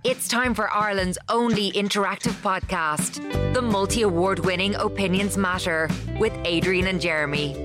It's time for Ireland's only interactive podcast, the multi-award-winning Opinions Matter with Adrian and Jeremy.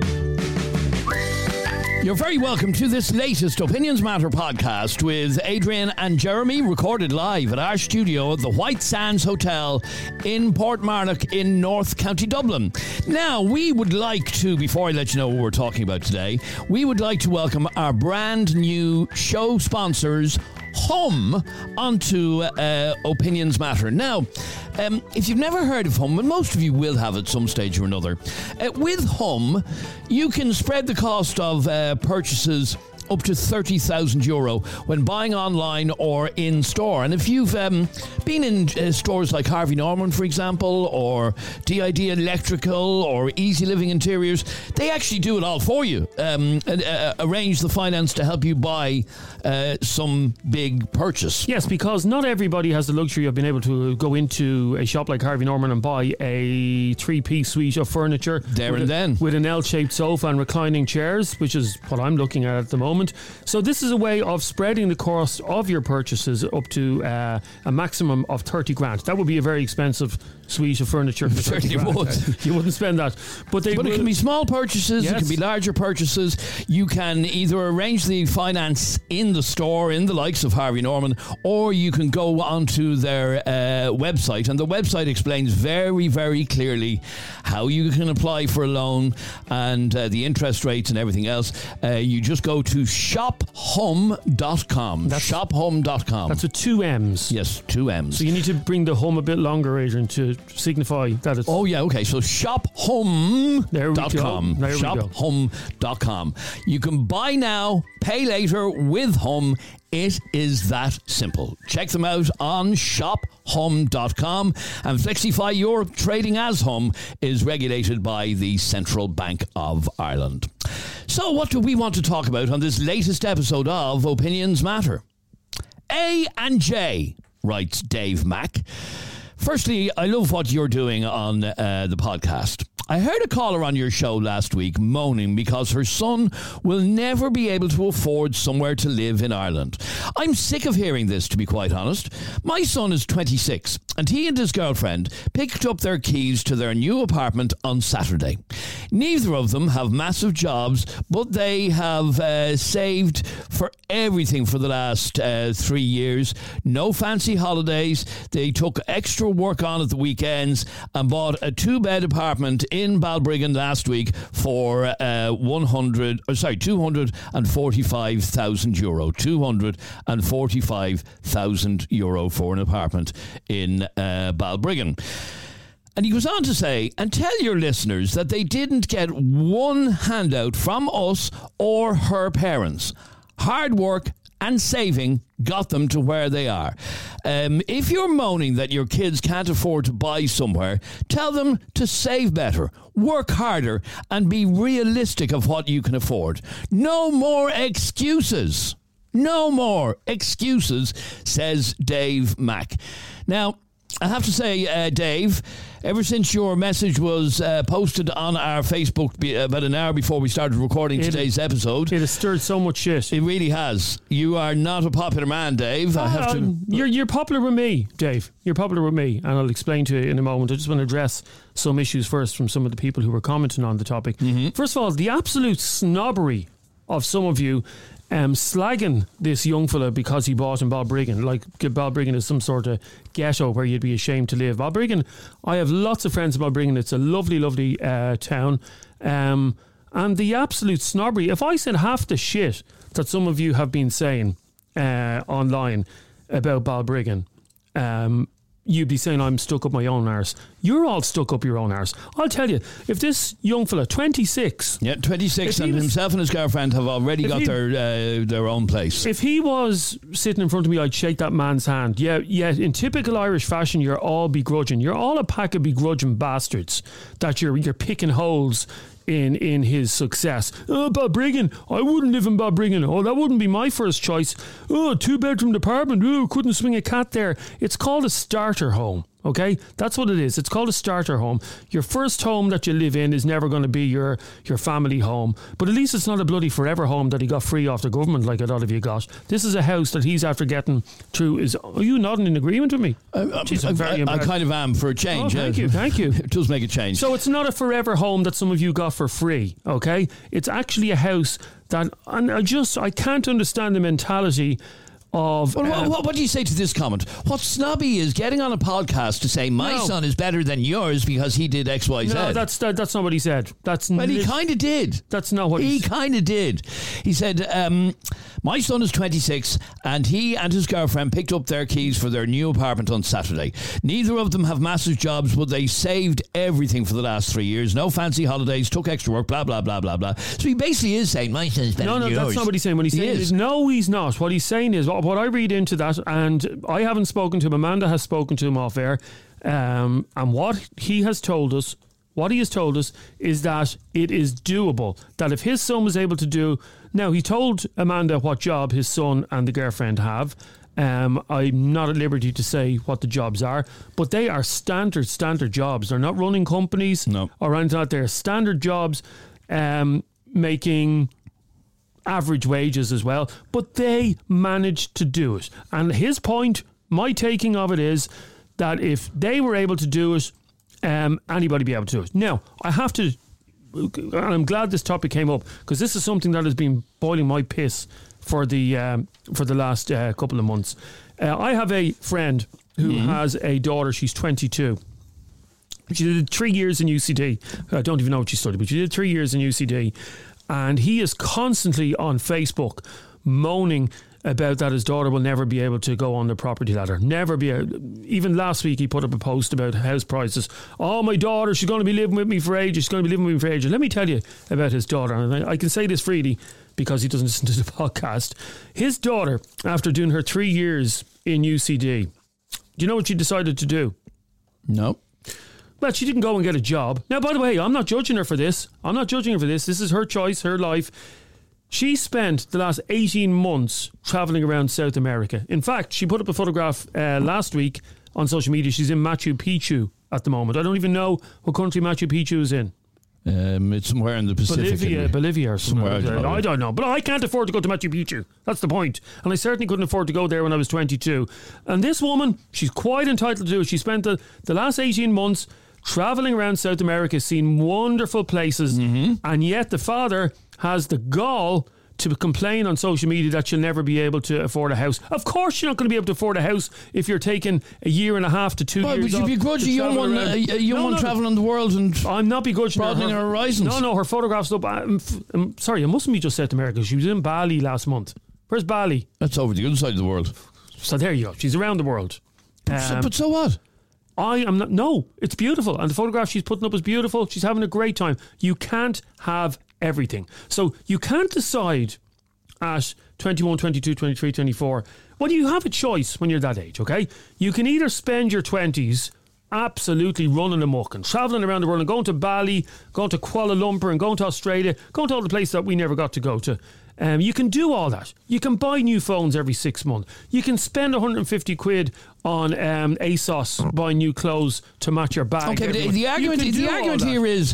You're very welcome to this latest Opinions Matter podcast with Adrian and Jeremy, recorded live at our studio at the White Sands Hotel in Portmarnock in North County Dublin. Now, we would like to, before I let you know what we're talking about today, we would like to welcome our brand new show sponsors, Hum, onto Opinions Matter. Now, if you've never heard of Hum, and most of you will have at some stage or another, with Hum, you can spread the cost of purchases up to €30,000 when buying online or in store. And if you've been in stores like Harvey Norman, for example, or DID Electrical or Easy Living Interiors, they actually do it all for you. Arrange the finance to help you buy some big purchase. Yes, because not everybody has the luxury of being able to go into a shop like Harvey Norman and buy a three-piece suite of furniture with an L-shaped sofa and reclining chairs, which is what I'm looking at the moment. So this is a way of spreading the cost of your purchases up to a maximum of 30 grand. That would be a very expensive suite of furniture. Certainly would. You wouldn't spend that. But it can be small purchases, yes. It can be larger purchases. You can either arrange the finance in the store, in the likes of Harvey Norman, or you can go onto their website, and the website explains very, very clearly how you can apply for a loan and the interest rates and everything else. You just go to shophum.com. Shophum.com. That's with two M's. Yes, two M's. So you need to bring the hum a bit longer, Adrian, to signify that it's... Oh, yeah, okay. So shophum.com. Shophum.com. You can buy now, pay later with Hum. It is that simple. Check them out on shophum.com. And Flexify Europe, trading as Hum, is regulated by the Central Bank of Ireland. So what do we want to talk about on this latest episode of Opinions Matter? A and J, writes Dave Mack. Firstly, I love what you're doing on the podcast. I heard a caller on your show last week moaning because her son will never be able to afford somewhere to live in Ireland. I'm sick of hearing this, to be quite honest. My son is 26 and he and his girlfriend picked up their keys to their new apartment on Saturday. Neither of them have massive jobs, but they have saved for everything for the last 3 years. No fancy holidays. They took extra work on at the weekends and bought a 2-bed apartment in Balbriggan last week for €245,000. €245,000 for an apartment in Balbriggan. And he goes on to say, and tell your listeners that they didn't get one handout from us or her parents. Hard work and saving got them to where they are. If you're moaning that your kids can't afford to buy somewhere, tell them to save better, work harder, and be realistic of what you can afford. No more excuses. No more excuses, says Dave Mack. Now, I have to say, Dave, ever since your message was posted on our Facebook about an hour before we started recording today's episode, it has stirred so much shit. It really has. You are not a popular man, Dave. I have to. You're popular with me, Dave. You're popular with me, and I'll explain to you in a moment. I just want to address some issues first from some of the people who were commenting on the topic. Mm-hmm. First of all, the absolute snobbery of some of you slagging this young fella because he bought in Balbriggan, like Balbriggan is some sort of ghetto where you'd be ashamed to live. Balbriggan, I have lots of friends in Balbriggan. It's a lovely, lovely town. And the absolute snobbery, if I said half the shit that some of you have been saying online about Balbriggan, you'd be saying I'm stuck up my own arse. You're all stuck up your own arse. I'll tell you, if this young fella, 26... Yeah, 26, and himself and his girlfriend have already got their own place. If he was sitting in front of me, I'd shake that man's hand. Yeah, in typical Irish fashion, you're all begrudging. You're all a pack of begrudging bastards that you're picking holes in his success. Oh, Balbriggan, I wouldn't live in Balbriggan. Oh, that wouldn't be my first choice. Oh, 2-bedroom apartment. Oh, couldn't swing a cat there. It's called a starter home. Okay, that's what it is. It's called a starter home. Your first home that you live in is never going to be your family home. But at least it's not a bloody forever home that he got free off the government like a lot of you got. This is a house that he's after getting through. Are you nodding in agreement with me? Jeez, I kind of am for a change. Oh, thank you. It does make a change. So it's not a forever home that some of you got for free, okay? It's actually a house that, and I can't understand the mentality of... what do you say to this comment? What snobby is getting on a podcast to say my son is better than yours because he did X, Y, Z? No, that's not what he said. Well, he kind of did. That's not what he kind of did. He said, my son is 26 and he and his girlfriend picked up their keys for their new apartment on Saturday. Neither of them have massive jobs, but they saved everything for the last 3 years. No fancy holidays, took extra work, blah, blah, blah, blah, blah. So he basically is saying my son's better than yours. No, that's not what he's saying. What he's saying is, no, he's not. What he's saying is, what I read into that, and I haven't spoken to him, Amanda has spoken to him off air, and what he has told us is that it is doable, that if his son was able to do... Now, he told Amanda what job his son and the girlfriend have. I'm not at liberty to say what the jobs are, but they are standard jobs. They're not running companies or anything like that. They're standard jobs, making average wages as well, but they managed to do it. And his point, my taking of it is that if they were able to do it, anybody be able to do it. Now, I have to, and I'm glad this topic came up, because this is something that has been boiling my piss for the last couple of months. I have a friend who has a daughter. She's 22. She did 3 years in UCD. I don't even know what she studied, but she did 3 years in UCD. And he is constantly on Facebook moaning about that his daughter will never be able to go on the property ladder. Never be able. Even last week he put up a post about house prices. Oh, my daughter, she's going to be living with me for ages. She's going to be living with me for ages. Let me tell you about his daughter. And I can say this freely because he doesn't listen to the podcast. His daughter, after doing her 3 years in UCD, do you know what she decided to do? No. Well, she didn't go and get a job. Now, by the way, I'm not judging her for this. This is her choice, her life. She spent the last 18 months travelling around South America. In fact, she put up a photograph last week on social media. She's in Machu Picchu at the moment. I don't even know what country Machu Picchu is in. It's somewhere in the Pacific. Bolivia or somewhere. I don't know. But I can't afford to go to Machu Picchu. That's the point. And I certainly couldn't afford to go there when I was 22. And this woman, she's quite entitled to do it. She spent the last 18 months travelling around South America, seeing wonderful places, and yet the father has the gall to complain on social media that she'll never be able to afford a house. Of course you're not going to be able to afford a house if you're taking a year and a half to 2 years off. But you'd begrudge a young one travelling the world and I'm not begrudging broadening her horizons. No, her photographs up. I'm sorry, it mustn't be just South America. She was in Bali last month. Where's Bali? That's over the other side of the world. So there you go. She's around the world. But so what? I am not. No, it's beautiful. And the photograph she's putting up is beautiful. She's having a great time. You can't have everything. So you can't decide at 21, 22, 23, 24. Well, you have a choice when you're that age, okay? You can either spend your 20s absolutely running amok and travelling around the world and going to Bali, going to Kuala Lumpur and going to Australia, going to all the places that we never got to go to. You can do all that. You can buy new phones every 6 months. You can spend 150 quid on ASOS buying new clothes to match your bag. Okay, but the argument here is,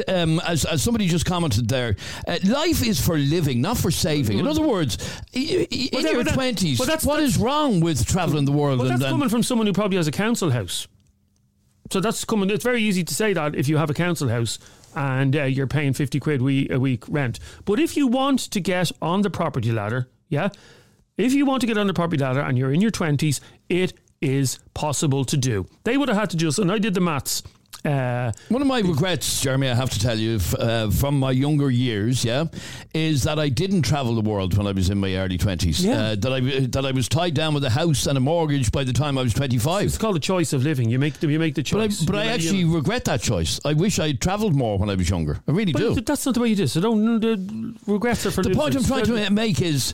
as somebody just commented there, life is for living, not for saving. In other words, in your 20s, what is wrong with travelling the world? Well, that's coming from someone who probably has a council house. So that's coming. It's very easy to say that if you have a council house and you're paying 50 quid a week rent. But if you want to get on the property ladder, if you want to get on the property ladder and you're in your 20s, it is possible to do. They would have had to do this, and I did the maths. One of my regrets, Jeremy, I have to tell you, from my younger years, is that I didn't travel the world when I was in my early 20s. That I was tied down with a house and a mortgage by the time I was 25. It's called a choice of living. You make the choice. But I actually regret that choice. I wish I'd travelled more when I was younger. I really do. That's not the way you did. So don't regrets are for the point I'm trying to make is.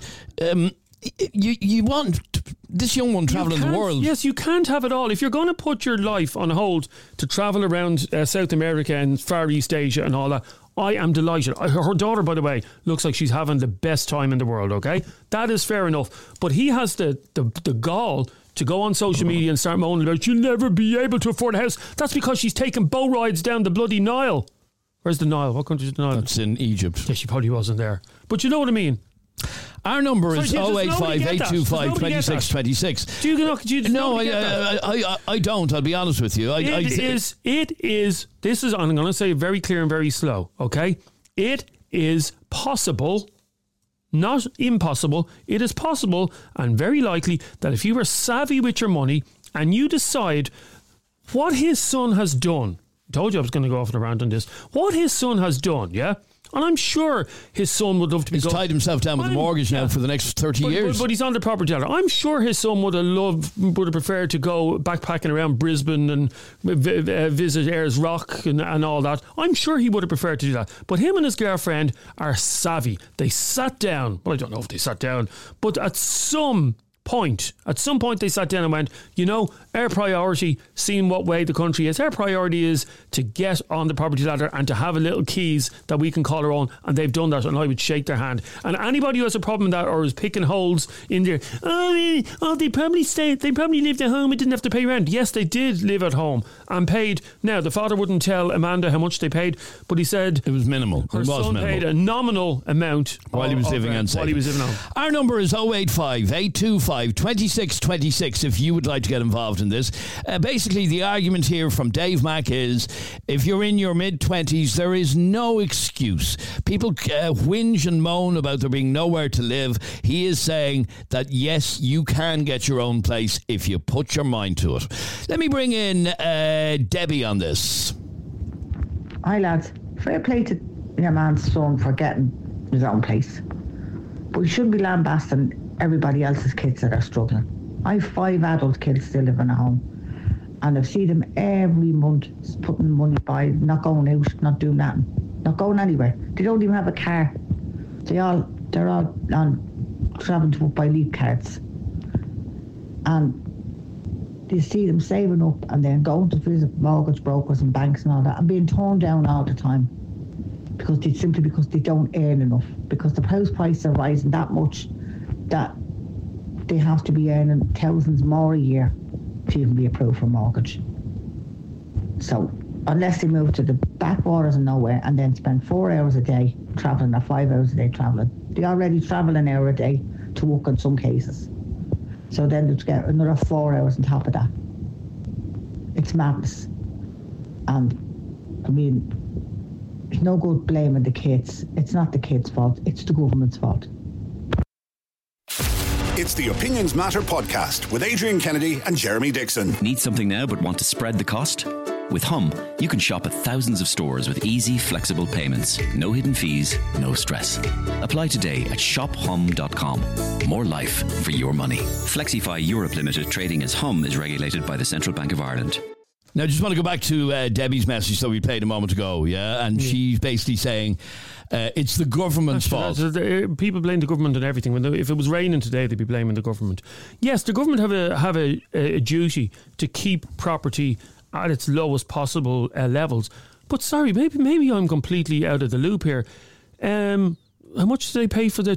You want this young one travelling the world. Yes, you can't have it all. If you're going to put your life on hold to travel around South America and Far East Asia and all that, I am delighted. Her daughter, by the way, looks like she's having the best time in the world, okay? That is fair enough. But he has the gall to go on social media and start moaning about you'll never be able to afford a house. That's because she's taking boat rides down the bloody Nile. Where's the Nile? What country is the Nile? That's in Egypt. Yeah, she probably wasn't there. But you know what I mean. Our number is 085 825 2626. Do you No, I don't. I'll be honest with you. This is, I'm going to say it very clear and very slow, okay? It is possible, not impossible. It is possible and very likely that if you were savvy with your money and you decide what his son has done, I told you I was going to go off on a rant on this, what his son has done, yeah? And I'm sure his son would love to be... He's tied himself down with a mortgage now for the next 30 years. But he's on the property ladder. I'm sure his son would have preferred to go backpacking around Brisbane and visit Ayers Rock and all that. I'm sure he would have preferred to do that. But him and his girlfriend are savvy. They sat down. Well, I don't know if they sat down. But at some point they sat down and went, you know, our priority, seeing what way the country is, our priority is to get on the property ladder and to have a little keys that we can call our own, and they've done that, and I would shake their hand. And anybody who has a problem with that or is picking holes in there, they probably lived at home and didn't have to pay rent. Yes, they did live at home and paid. Now, the father wouldn't tell Amanda how much they paid, but he said it was minimal. Her son paid a nominal amount while he was living on. Our number is 085 825 2626 if you would like to get involved in this. Basically, the argument here from Dave Mack is if you're in your mid-20s, there is no excuse. People whinge and moan about there being nowhere to live. He is saying that, yes, you can get your own place if you put your mind to it. Let me bring in Debbie on this. Hi, lads. Fair play to your man's son for getting his own place. But we shouldn't be lambasting everybody else's kids that are struggling. I have 5 adult kids still living at home, and I've seen them every month putting money by, not going out, not doing nothing, not going anywhere. They don't even have a car. They're all on travelling to buy leap cards, and you see them saving up and then going to visit mortgage brokers and banks and all that, and being torn down all the time because they don't earn enough, because the house prices are rising that much that they have to be earning thousands more a year to even be approved for a mortgage. So unless they move to the backwaters of nowhere and then spend 4 hours a day travelling or 5 hours a day travelling, they already travel an hour a day to work in some cases. So then they'd get another 4 hours on top of that. It's madness. And I mean, it's no good blaming the kids. It's not the kids' fault, it's the government's fault. It's the Opinions Matter podcast with Adrian Kennedy and Jeremy Dixon. Need something now but want to spread the cost? With Hum, you can shop at thousands of stores with easy, flexible payments. No hidden fees, no stress. Apply today at shophum.com. More life for your money. Flexify Europe Limited, trading as Hum, is regulated by the Central Bank of Ireland. Now, I just want to go back to Debbie's message that we played a moment ago, and she's basically saying it's the government's fault. People blame the government on everything. If it was raining today, they'd be blaming the government. Yes, the government have a duty to keep property at its lowest possible levels. But sorry, maybe I'm completely out of the loop here. How much do they pay for the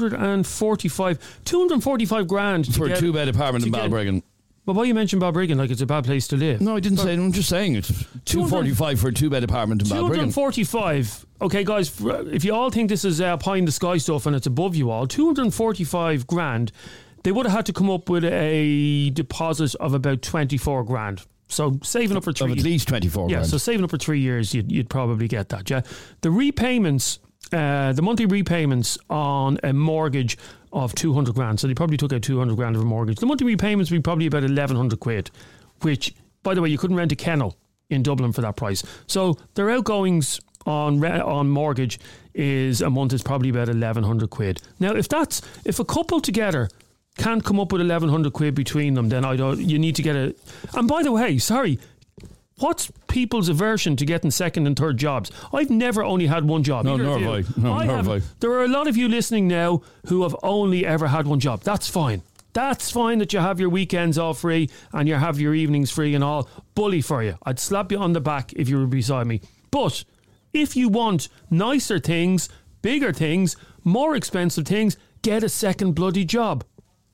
245 grand for a 2-bed apartment in Balbriggan? But why you mentioned Balbriggan like it's a bad place to live? No, I didn't say it. I'm just saying it's 245 for a 2-bed apartment in Balbriggan. 245. Okay, guys, if you all think this is pie in the sky stuff and it's above you all, 245 grand, they would have had to come up with a deposit of about 24 grand. So saving up for 3 years. Of at least 24 grand. Yeah, so saving up for 3 years, you'd probably get that, yeah. The repayments, the monthly repayments on a mortgage of 200 grand. So they probably took out 200 grand of a mortgage. The monthly repayments would be probably about 1,100 quid, which, by the way, you couldn't rent a kennel in Dublin for that price. So their outgoings on mortgage a month is probably about 1,100 quid. Now, if a couple together can't come up with 1,100 quid between them, then you need to get a... And by the way, sorry, what's people's aversion to getting second and third jobs? I've never only had one job. No, nor have I. There are a lot of you listening now who have only ever had one job. That's fine. That's fine that you have your weekends all free and you have your evenings free and all. Bully for you. I'd slap you on the back if you were beside me. But if you want nicer things, bigger things, more expensive things, get a second bloody job.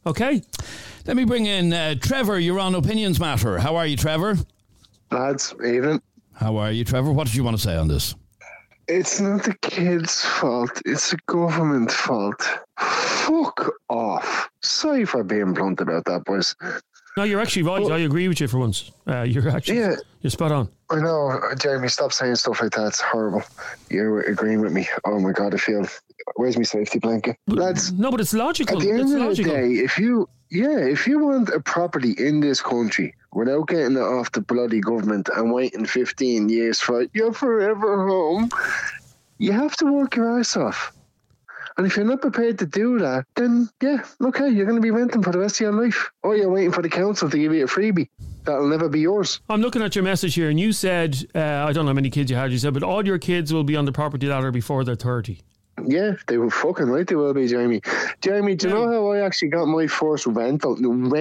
Okay. Let me bring in Trevor. You're on Opinions Matter. How are you, Trevor? Lads, evening. How are you, Trevor? What did you want to say on this? It's not the kids' fault. It's the government's fault. Fuck off. Sorry for being blunt about that, boys. No, you're actually right. I agree with you for once. You're spot on. I know, Jeremy, stop saying stuff like that. It's horrible. You're agreeing with me. Oh my God, I feel... Where's my safety blanket? Lads, no, but it's logical. At the end of the day, if you want a property in this country without getting it off the bloody government and waiting 15 years for your forever home, you have to work your ass off. And if you're not prepared to do that, then yeah, okay, you're going to be renting for the rest of your life. Or you're waiting for the council to give you a freebie. That'll never be yours. I'm looking at your message here, and you said, I don't know how many kids you had, you said, but all your kids will be on the property ladder before they're 30. Yeah, they were fucking right, they will be, Jeremy. Jeremy, do you know how I actually got my first rental?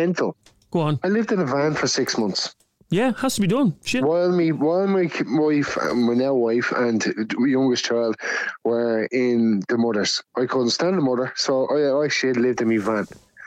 Go on. I lived in a van for 6 months. Yeah, has to be done. Shit. While my wife, my now wife, and youngest child were in the mothers. I couldn't stand the mother, so I actually lived in my van.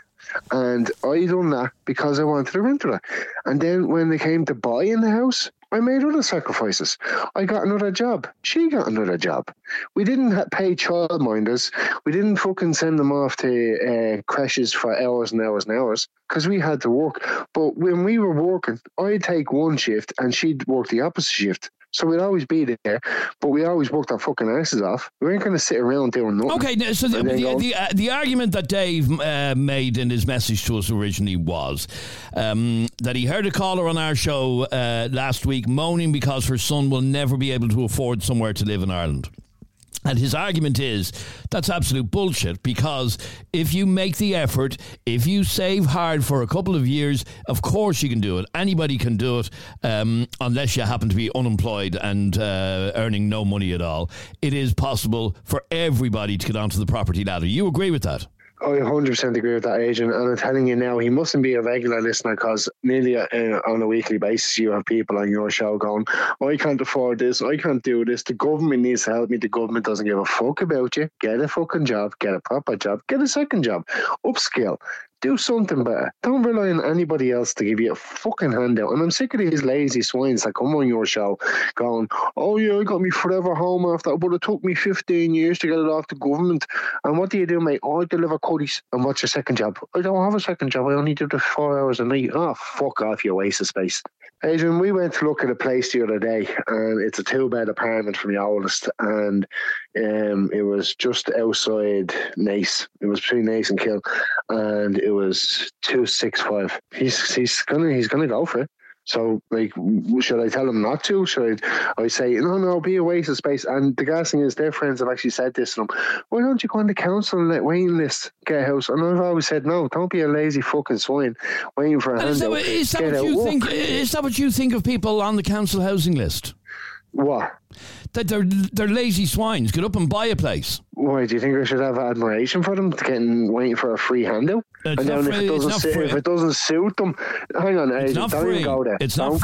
And I done that because I wanted to rent it. And then when they came to buying the house, I made other sacrifices. I got another job. She got another job. We didn't pay childminders. We didn't fucking send them off to creches for hours and hours and hours because we had to work. But when we were working, I'd take one shift and she'd work the opposite shift. So we'd always be there, but we always worked our fucking asses off. We weren't going to sit around doing nothing. Okay, so the argument that Dave made in his message to us originally was that he heard a caller on our show last week moaning because her son will never be able to afford somewhere to live in Ireland. And his argument is that's absolute bullshit because if you make the effort, if you save hard for a couple of years, of course you can do it. Anybody can do it unless you happen to be unemployed and earning no money at all. It is possible for everybody to get onto the property ladder. You agree with that? I 100% agree with that, Adrian. And I'm telling you now, he mustn't be a regular listener because nearly on a weekly basis you have people on your show going, I can't afford this, I can't do this, the government needs to help me. The government doesn't give a fuck about you. Get a fucking job, get a proper job, get a second job, upskill. Do something better. Don't rely on anybody else to give you a fucking handout. And I'm sick of these lazy swines that come on your show going, oh yeah, I got me forever home after, but it took me 15 years to get it off the government. And what do you do, mate? Oh, I deliver cookies. And what's your second job? I don't have a second job. I only do the 4 hours a night. Oh, fuck off, you waste of space. Adrian, we went to look at a place the other day, and it's a 2-bed apartment from the oldest, and it was just outside Naas. It was between Naas and Kill, and it was 265. He's gonna go for it. So, like, should I tell him not to? Should I say, no, be a waste of space? And the gas thing is, their friends have actually said this to them. Why don't you go on the council and let waiting list get a house? And I've always said, no, don't be a lazy fucking swine waiting for a handout. Is that what you think of people on the council housing list? What? That they're lazy swines. Get up and buy a place. Why, do you think I should have admiration for them waiting for a free handout? It's and then if it doesn't suit them, hang on, Adrian, don't even go there. Don't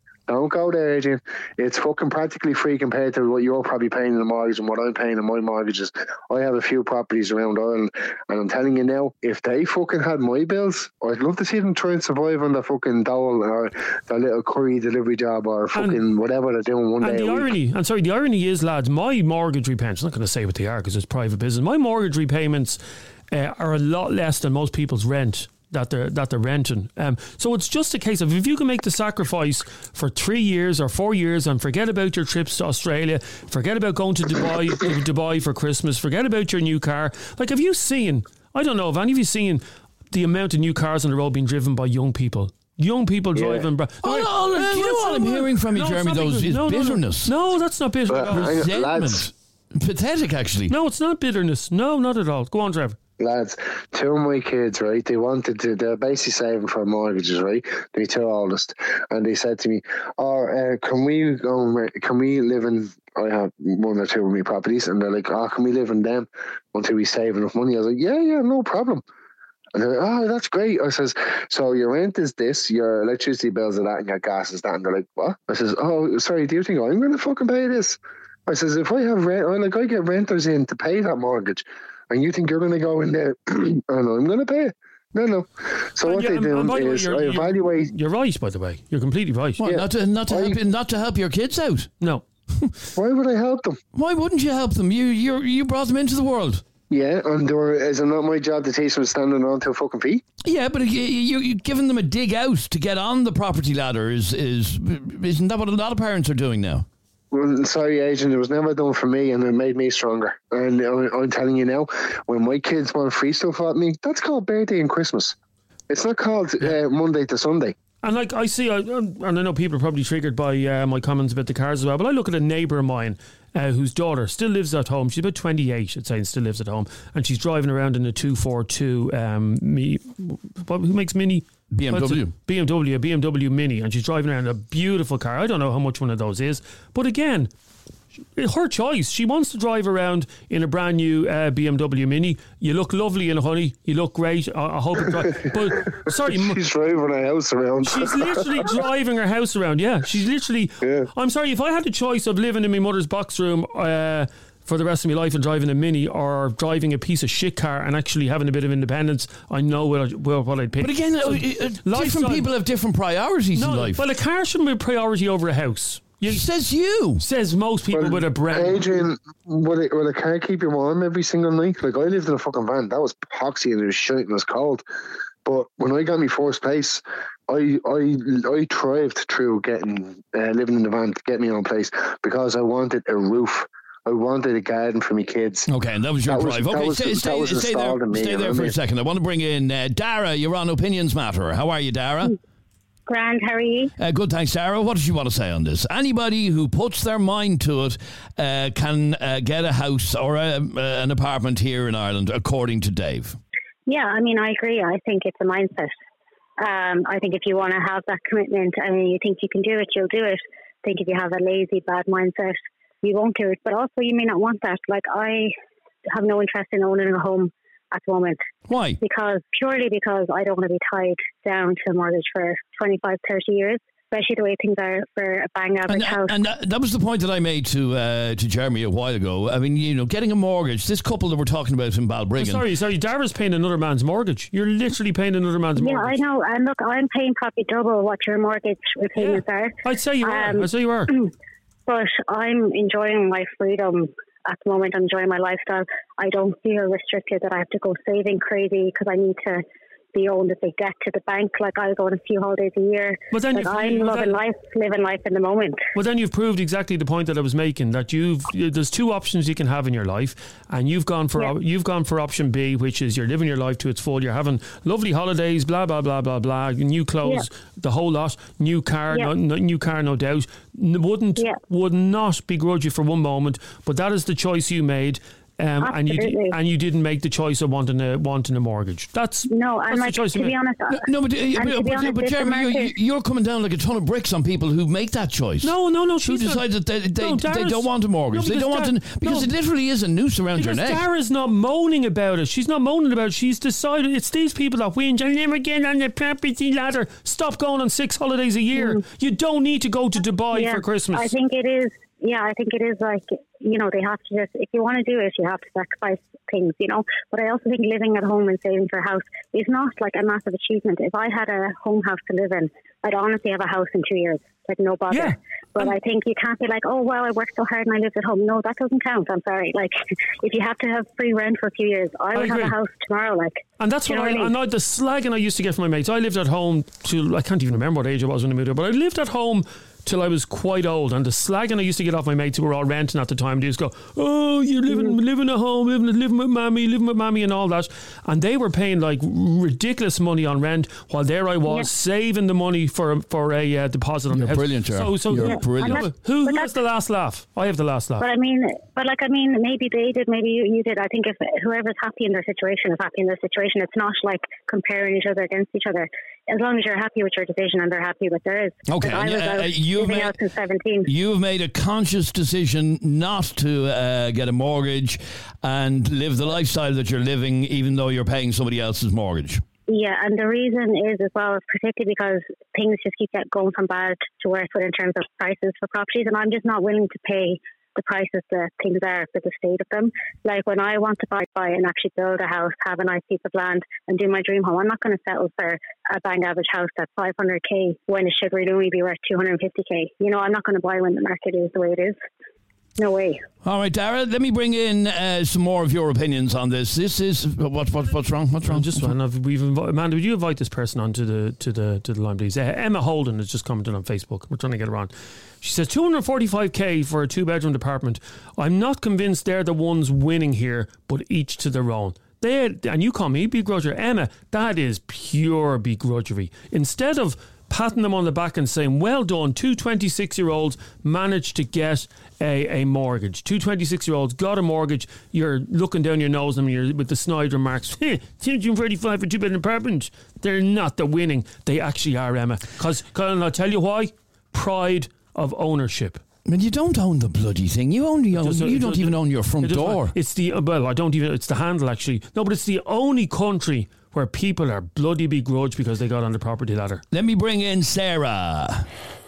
go there, Adrian. It's fucking practically free compared to what you're probably paying in the mortgage and what I'm paying in my mortgages. I have a few properties around Ireland, and I'm telling you now, if they fucking had my bills, I'd love to see them try and survive on their fucking dole or their little curry delivery job or fucking whatever they're doing one day a week. The irony is, lads, my mortgage repayments, I'm not going to say what they are because it's private business, my mortgage repayments are a lot less than most people's rent that they're renting. So it's just a case of if you can make the sacrifice for 3 years or 4 years and forget about your trips to Australia, forget about going to Dubai for Christmas, forget about your new car. Like, have you seen, I don't know, have any of you seen the amount of new cars on the road being driven by young people? Young people driving. Do you know what I'm hearing from you, Jeremy? Is bitterness. No, that's not bitterness. Resentment. Pathetic, actually. No, it's not bitterness. No, not at all. Go on, Trevor. Lads, 2 of my kids, right, they're basically saving for mortgages, right, the 2 oldest, and they said to me, can we live in, I have 1 or 2 of my properties, and they're like, can we live in them until we save enough money? I was like, yeah, no problem. And they're like, that's great. I says, so your rent is this, your electricity bills are that, and your gas is that. And they're like, what? I says, sorry, do you think I'm going to fucking pay this? I says, if I have rent, I get renters in to pay that mortgage, and you think you're going to go in there and I'm going to pay it? No. So what they do is I evaluate. You're right, by the way. You're completely right. Well, not to help your kids out. No. Why would I help them? Why wouldn't you help them? You brought them into the world. Yeah, and is it not my job to teach them standing on two fucking feet? Yeah, but you're giving them a dig out to get on the property ladder isn't that what a lot of parents are doing now? Well, sorry, Adrian, it was never done for me, and it made me stronger. And I'm telling you now, when my kids want free stuff at me, that's called birthday and Christmas. It's not called Monday to Sunday. And like I see, and I know people are probably triggered by my comments about the cars as well, but I look at a neighbour of mine whose daughter still lives at home. She's about 28, I'd say, and still lives at home. And she's driving around in a 242 who makes Mini? BMW. BMW Mini. And she's driving around a beautiful car. I don't know how much one of those is. But again, her choice. She wants to drive around in a brand new BMW Mini. You look lovely in a honey. You look great. I hope it drives. But sorry, she's driving her house around. She's literally driving her house around. Yeah, she's literally. Yeah. I'm sorry, if I had the choice of living in my mother's box room for the rest of my life and driving a Mini, or driving a piece of shit car and actually having a bit of independence, I know what I'd pick. But again, different people have different priorities in life. Well, a car shouldn't be a priority over a house. Says most people with a brain. Adrian, will a car keep you warm every single night? Like, I lived in a fucking van. That was epoxy and it was shit and it was cold. But when I got my first place, I thrived through getting living in the van to get me own place, because I wanted a roof. I wanted a garden for my kids. Okay, and that was your drive. Stay there for a second. I want to bring in Dara. You're on Opinions Matter. How are you, Dara? Grand, how are you? Good, thanks, Dara. What did you want to say on this? Anybody who puts their mind to it can get a house or an apartment here in Ireland, according to Dave. Yeah, I mean, I agree. I think it's a mindset. I think if you want to have that commitment and you think you can do it, you'll do it. I think if you have a lazy, bad mindset, you won't do it. But also, you may not want that. Like, I have no interest in owning a home at the moment. Why? Purely because I don't want to be tied down to a mortgage for 25, 30 years, especially the way things are for a bang average house. And that was the point that I made to Jeremy a while ago. I mean, getting a mortgage, this couple that we're talking about in Balbriggan. Oh, sorry, Dara's paying another man's mortgage. You're literally paying another man's mortgage. Yeah, I know. And look, I'm paying probably double what your mortgage repayments are. I'd say you are. But I'm enjoying my freedom at the moment. I'm enjoying my lifestyle. I don't feel restricted that I have to go saving crazy because I need to be owing a big debt to the bank. Like, I'll go on a few holidays a year. But then I'm living life in the moment. Well, then you've proved exactly the point that I was making, that there's two options you can have in your life, and you've gone for option B, which is you're living your life to its full. You're having lovely holidays, blah blah blah blah blah, new clothes, the whole lot, new car, new car, no doubt. Would not begrudge you for one moment, but that is the choice you made. And you didn't make the choice of wanting a mortgage. That's the choice to be honest. But Jeremy, you're coming down like a ton of bricks on people who make that choice. No. Who decide that they don't want a mortgage? They don't want because it literally is a noose around your neck. Dara's not moaning about it. She's not moaning about it. She's decided it's these people that whinge. I never get on the property ladder. Stop going on 6 holidays a year. You don't need to go to Dubai for Christmas. I think it is. Yeah, I think it is like, they have to just, if you want to do it, you have to sacrifice things, But I also think living at home and saving for a house is not like a massive achievement. If I had a home house to live in, I'd honestly have a house in 2 years, like no bother. Yeah. But I think you can't be like, oh, well, I worked so hard and I lived at home. No, that doesn't count. I'm sorry. Like, if you have to have free rent for a few years, I would have a house tomorrow. Like, and that's what I know. The slagging I used to get from my mates. I lived at home till, I can't even remember what age I was when I moved here, but I lived at home till I was quite old, and the slagging I used to get off my mates who were all renting at the time, they used to go, oh, you're living at home, living with mammy and all that, and they were paying like ridiculous money on rent, while there I was saving the money for a deposit on the house. Brilliant, Jeremy. You're brilliant. Who has the last laugh? I have the last laugh. But I mean, maybe they did, maybe you did. I think if whoever's happy in their situation is happy in their situation, it's not like comparing each other against each other. As long as you're happy with your decision and they're happy with theirs. Okay. You've made a conscious decision not to get a mortgage and live the lifestyle that you're living, even though you're paying somebody else's mortgage. Yeah, and the reason is as well, particularly because things just keep going from bad to worse in terms of prices for properties, and I'm just not willing to pay the prices that things are for the state of them. Like when I want to buy and actually build a house, have a nice piece of land and do my dream home, I'm not going to settle for a bang average house at 500k when it should really only be worth 250k. You know, I'm not going to buy when the market is the way it is. No way. All right, Dara, let me bring in some more of your opinions on this. This is what's wrong? What's wrong? Amanda, would you invite this person onto the line, please? Emma Holden has just commented on Facebook. We're trying to get her on. She says 245k for a 2-bedroom apartment. I'm not convinced they're the ones winning here, but each to their own. And you call me begrudger, Emma. That is pure begrudgery. Instead of patting them on the back and saying, well done, two 26-year-olds managed to get a mortgage. Two 26-year-olds got a mortgage. You're looking down your nose at them, you're with the snide remarks, 235 for 2-bedroom apartment. They're not the winning. They actually are, Emma. Because I'll tell you why. Pride of ownership. And you don't own the bloody thing. You only own. You don't even own your front door. It's the I don't even. It's the handle actually. No, but it's the only country where people are bloody begrudged because they got on the property ladder. Let me bring in Sarah.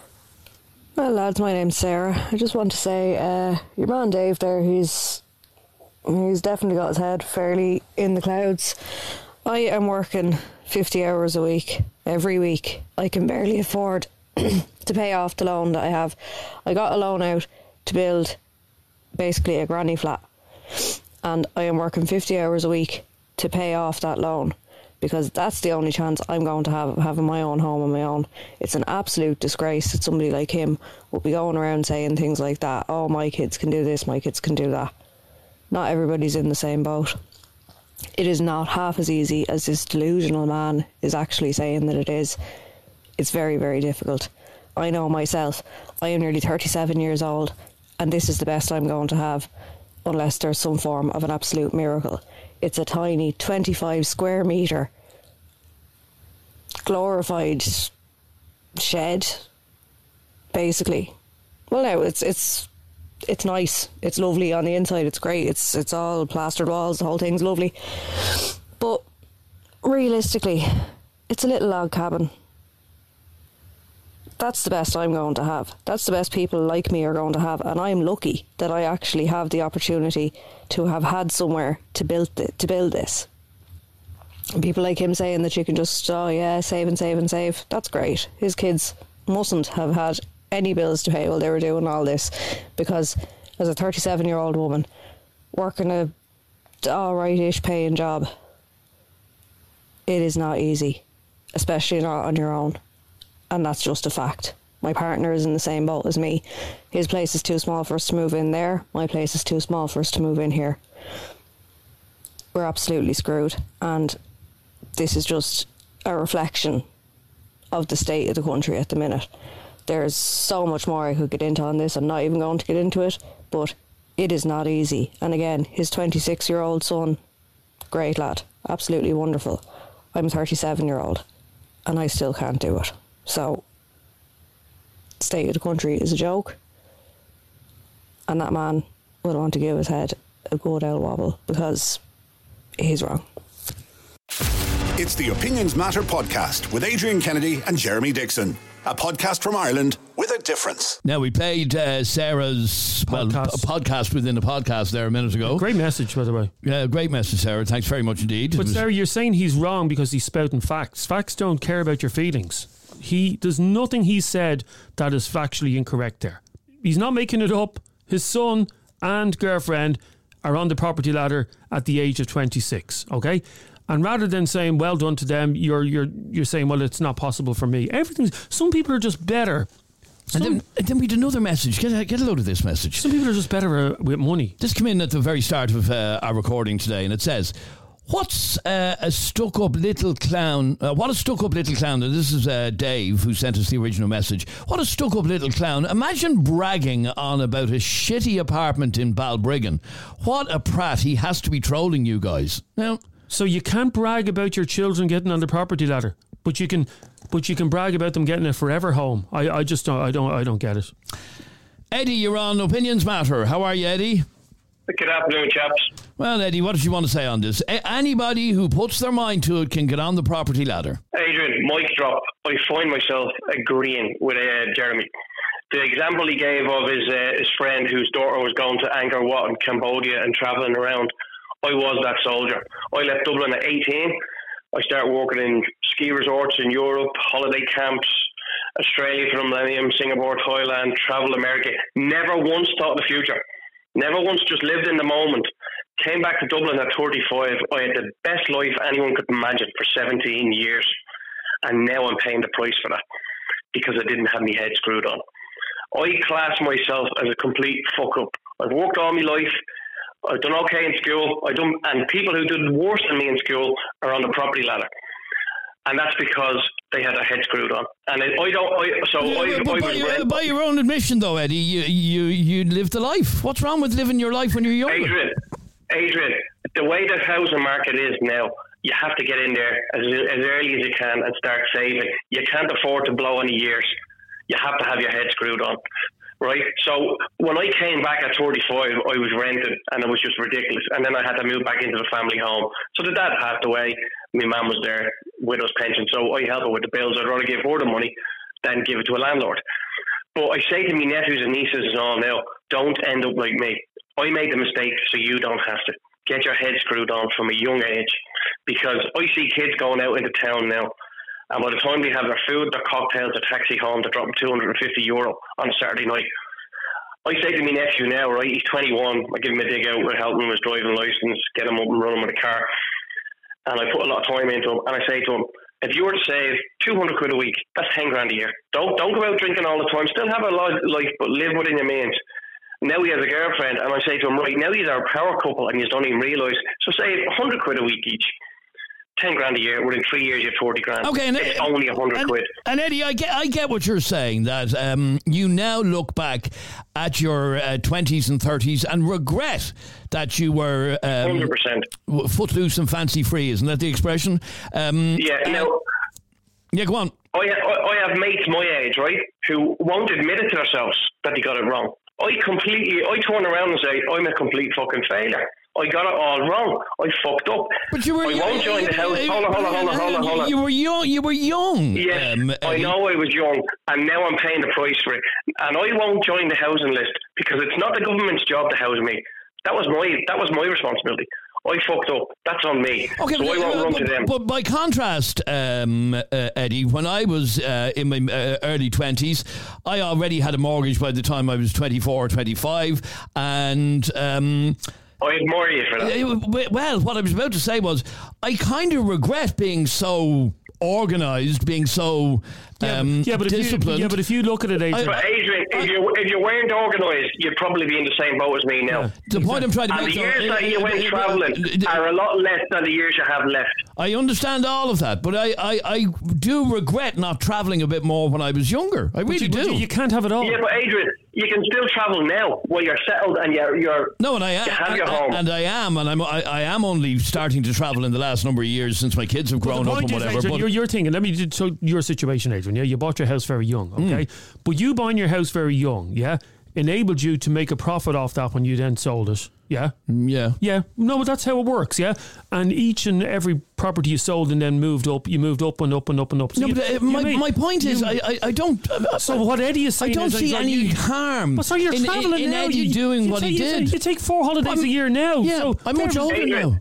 Well, lads, my name's Sarah. I just want to say, your man Dave there, he's definitely got his head fairly in the clouds. I am working 50 hours a week, every week. I can barely afford to pay off the loan that I have. I got a loan out to build basically a granny flat, and I am working 50 hours a week to pay off that loan, because that's the only chance I'm going to have of having my own home on my own. It's an absolute disgrace that somebody like him will be going around saying things like that. Oh, my kids can do this, my kids can do that. Not everybody's in the same boat. It is not half as easy as this delusional man is actually saying that it is. It's very, very difficult. I know myself. I am nearly 37 years old, and this is the best I'm going to have unless there's some form of an absolute miracle. It's a tiny 25 square metre glorified shed, basically. Well, no, it's nice. It's lovely on the inside. It's great. It's all plastered walls. The whole thing's lovely. But realistically, it's a little log cabin. That's the best I'm going to have. That's the best people like me are going to have. And I'm lucky that I actually have the opportunity to have had somewhere to build this. And people like him saying that you can just, save and save and save. That's great. His kids mustn't have had any bills to pay while they were doing all this, because as a 37-year-old woman working a alright-ish paying job, it is not easy, especially not on your own. And that's just a fact. My partner is in the same boat as me. His place is too small for us to move in there. My place is too small for us to move in here. We're absolutely screwed. And this is just a reflection of the state of the country at the minute. There's so much more I could get into on this. I'm not even going to get into it. But it is not easy. And again, his 26-year-old son, great lad. Absolutely wonderful. I'm a 37-year-old. And I still can't do it. So, the state of the country is a joke, and that man would want to give his head a good old wobble, because he's wrong. It's the Opinions Matter podcast with Adrian Kennedy and Jeremy Dixon. A podcast from Ireland with a difference. Now, we played Sarah's podcast within a podcast there a minute ago. Great message, by the way. Yeah, great message, Sarah. Thanks very much indeed. But Sarah, you're saying he's wrong because he's spouting facts. Facts don't care about your feelings. There's nothing he said that is factually incorrect there. He's not making it up. His son and girlfriend are on the property ladder at the age of 26, okay? And rather than saying, well done to them, you're saying, well, it's not possible for me. Some people are just better. And then we had another message. Get a load of this message. Some people are just better with money. This came in at the very start of our recording today, and it says, what's a stuck-up little clown? What a stuck-up little clown. And this is Dave, who sent us the original message. What a stuck-up little clown. Imagine bragging on about a shitty apartment in Balbriggan. What a prat. He has to be trolling you guys. Now, so you can't brag about your children getting on the property ladder, but you can brag about them getting a forever home. I just don't get it. Eddie, you're on Opinions Matter. How are you, Eddie? Good afternoon, chaps. Well, Eddie, what did you want to say on this? Anybody who puts their mind to it can get on the property ladder. Adrian, mic drop. I find myself agreeing with Jeremy. The example he gave of his friend whose daughter was going to Angkor Wat in Cambodia and travelling around, I was that soldier. I left Dublin at 18. I started working in ski resorts in Europe, holiday camps, Australia for the millennium, Singapore, Thailand, travel America. Never once thought of the future. Never once, just lived in the moment. Came back to Dublin at 35. I had the best life anyone could imagine for 17 years. And now I'm paying the price for that because I didn't have my head screwed on. I class myself as a complete fuck up. I've worked all my life. I've done okay in school. And people who did worse than me in school are on the property ladder. And that's because they had their head screwed on. And by your own admission, though, Eddie, you lived the life. What's wrong with living your life when you're younger? Adrian, the way the housing market is now, you have to get in there as early as you can and start saving. You can't afford to blow any years. You have to have your head screwed on, right? So when I came back at 35, I was rented and it was just ridiculous. And then I had to move back into the family home. So the dad passed away. My mum was there, widow's pension. So I help her with the bills. I'd rather give her the money than give it to a landlord. But I say to my nephews and nieces and all now, don't end up like me. I made the mistake so you don't have to. Get your head screwed on from a young age, because I see kids going out into town now, and by the time they have their food, their cocktails, their taxi home, they're dropping €250 on a Saturday night. I say to my nephew now, right, he's 21, I give him a dig out with helping him with his driving licence, get him up and running with a car, and I put a lot of time into him, and I say to him, if you were to save £200 a week, that's 10 grand a year. Don't go out drinking all the time, still have a life, but live within your means. Now he has a girlfriend, and I say to him, right, now he's our power couple, and you don't even realise. So save £100 a week each, 10 grand a year. Within 3 years, you have 40 grand. Okay, and it's only £100. And Eddie, I get what you're saying, that you now look back at your 20s and 30s and regret that you were 100% footloose and fancy free. Isn't that the expression? Yeah, go on. I have mates my age, right, who won't admit it to themselves that they got it wrong. I turn around and say, I'm a complete fucking failure. I got it all wrong. I fucked up. But I won't join the house. Hold on. You were young. Yes, I know I was young, and now I'm paying the price for it. And I won't join the housing list because it's not the government's job to house me. That was my responsibility. I fucked up. That's on me. Okay, so I won't run to them. But by contrast, Eddie, when I was in my early 20s, I already had a mortgage by the time I was 24 or 25, and I admire you for that. Well, what I was about to say was, I kind of regret being so organised, being so disciplined. But if you look at it, Adrian, if you weren't organised, you'd probably be in the same boat as me now. Yeah. The point I'm trying to make. And the years that you went travelling are a lot less than the years you have left. I understand all of that, but I do regret not travelling a bit more when I was younger. I really do. You can't have it all. Yeah, but Adrian, you can still travel now while you're settled and you're no, and I am, you have your home. And I am only starting to travel in the last number of years since my kids have grown up and whatever. Adrian, you're thinking. Let me so your situation, Adrian. Yeah, you bought your house very young, okay, but you buying your house very young, enabled you to make a profit off that when you then sold it. Yeah. No, but that's how it works. Yeah, and each and every property you sold and then moved up, you moved up and up and up and up. So my point is, I don't. So what Eddie is saying, I don't see any harm. But so you're traveling in now. Eddie doing what he did. You take 4 holidays a year now. Yeah, so I'm much older now.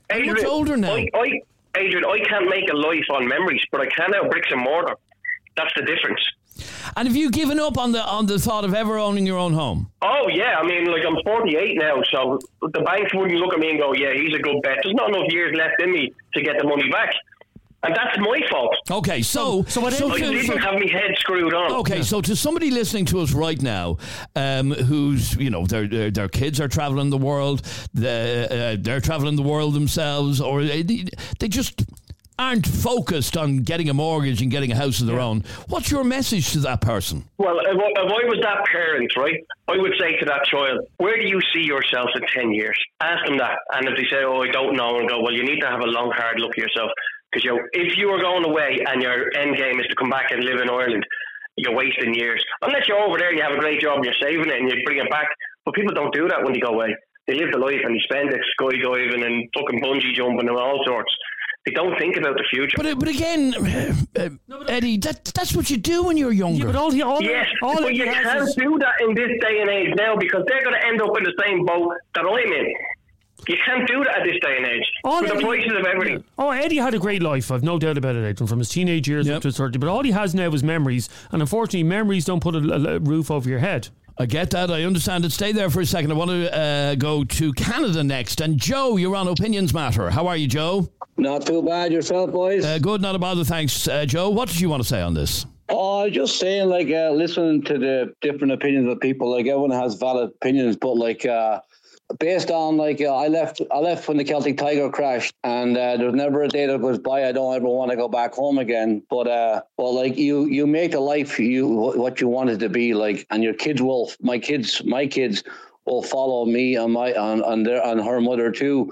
Adrian, I can't make a life on memories, but I can now bricks and mortar. That's the difference. And have you given up on the thought of ever owning your own home? Oh yeah, I mean, like I'm 48 now, so the banks wouldn't look at me and go, "Yeah, he's a good bet." There's not enough years left in me to get the money back, and that's my fault. Okay, so I didn't have my head screwed on. Okay, so to somebody listening to us right now, who's their kids are traveling the world, they're traveling the world themselves, or they just aren't focused on getting a mortgage and getting a house of their own. What's your message to that person? Well, if I was that parent, right, I would say to that child, where do you see yourself in 10 years? Ask them that. And if they say, oh, I don't know, and go, well, you need to have a long, hard look at yourself. Because if you are going away and your end game is to come back and live in Ireland, you're wasting years. Unless you're over there and you have a great job and you're saving it and you bring it back. But people don't do that when they go away. They live the life and they spend it skydiving and fucking bungee jumping and all sorts. They don't think about the future. But again, Eddie, that's what you do when you're younger. Yeah, but but you can't do that in this day and age now, because they're going to end up in the same boat that I'm in. You can't do that at this day and age with the prices of everything. Oh, Eddie had a great life. I've no doubt about it, Adrian, from his teenage years up to his 30. But all he has now is memories, and unfortunately, memories don't put a roof over your head. I get that. I understand it. Stay there for a second. I want to go to Canada next. And Joe, you're on Opinions Matter. How are you, Joe? Not too bad. Yourself, boys? Good. Not a bother. Thanks. Joe, what did you want to say on this? Oh, just saying, listening to the different opinions of people. Everyone has valid opinions, but based on I left when the Celtic Tiger crashed, and there's never a day that goes by I don't ever want to go back home again. But you make the life what you want it to be, and your kids will. My kids will follow me and her mother too.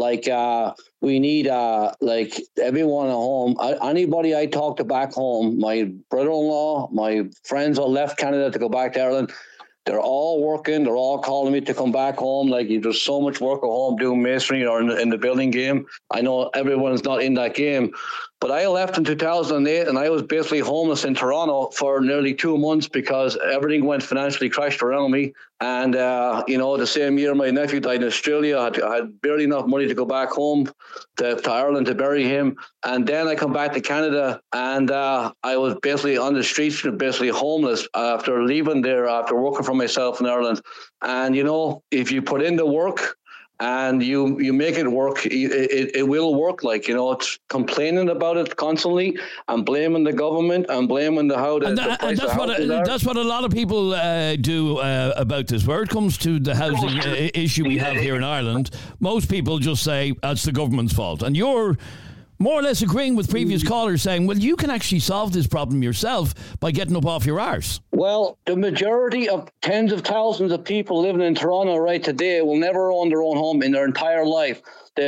We need everyone at home. Anybody I talk to back home, my brother-in-law, my friends that left Canada to go back to Ireland. They're all working. They're all calling me to come back home. There's so much work at home doing masonry or in the building game. I know everyone's not in that game, but I left in 2008 and I was basically homeless in Toronto for nearly 2 months because everything went financially crashed around me. And, the same year my nephew died in Australia, I had barely enough money to go back home to Ireland to bury him. And then I come back to Canada and I was basically on the streets, basically homeless after leaving there, after working for myself in Ireland. And, if you put in the work, and you make it work, it will work. It's complaining about it constantly and blaming the government and blaming that's what a lot of people do about this. Where it comes to the housing issue we have here in Ireland, most people just say that's the government's fault. And you're more or less agreeing with previous callers saying, well, you can actually solve this problem yourself by getting up off your arse. Well, the majority of tens of thousands of people living in Toronto right today will never own their own home in their entire life.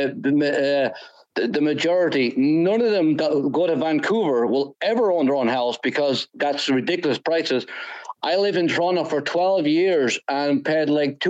The majority, none of them that go to Vancouver will ever own their own house because that's ridiculous prices. I lived in Toronto for 12 years and paid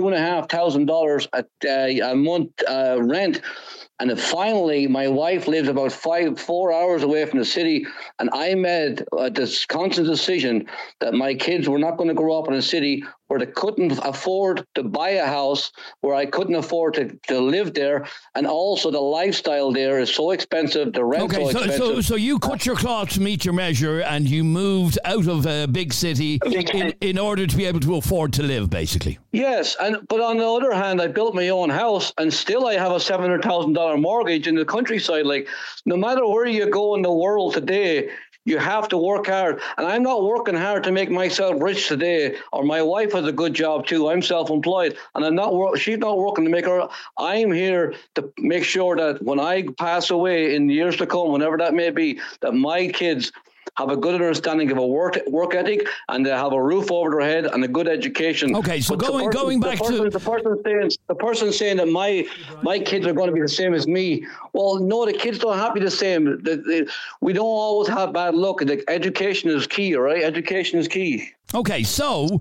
$2,500 a month rent. And then finally, my wife lives about 4 hours away from the city, and I made this conscious decision that my kids were not going to grow up in a city where they couldn't afford to buy a house, where I couldn't afford to live there, and also the lifestyle there is so expensive, the rent so expensive. So you cut your cloth to meet your measure, and you moved out of a big city in order to be able to afford to live, basically. Yes, but on the other hand, I built my own house, and still I have a $700,000 mortgage in the countryside. No matter where you go in the world today, you have to work hard. And I'm not working hard to make myself rich today, or my wife has a good job too. I'm self-employed, and she's not working to make her. I'm here to make sure that when I pass away in the years to come, whenever that may be, that my kids have a good understanding of a work ethic, and they have a roof over their head and a good education. Okay, so going back to the person saying that my kids are going to be the same as me. Well, no, the kids don't have to be the same. We don't always have bad luck. Education is key, all right? Education is key. Okay, so